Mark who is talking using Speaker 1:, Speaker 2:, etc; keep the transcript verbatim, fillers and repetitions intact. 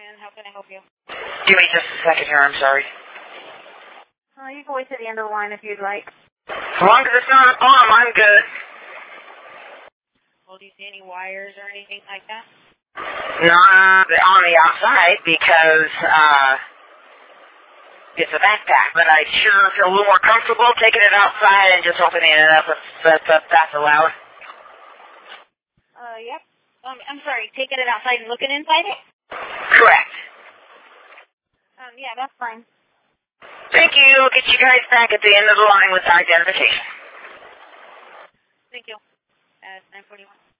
Speaker 1: How can I help you?
Speaker 2: Give me just a second here, I'm sorry.
Speaker 1: Uh, you can wait to the end of the line if you'd like.
Speaker 2: As long as it's not on, I'm good.
Speaker 1: Well, do you see any wires or anything like that?
Speaker 2: Not on the outside because uh, it's a backpack, but I sure feel a little more comfortable taking it outside and just opening it up if, if, if that's allowed.
Speaker 1: Uh, yep. Um, I'm sorry, taking it outside and looking inside it?
Speaker 2: Correct.
Speaker 1: Um, yeah, that's fine.
Speaker 2: Thank you. We'll get you guys back at the end of the line with identification.
Speaker 1: Thank you. At nine forty-one.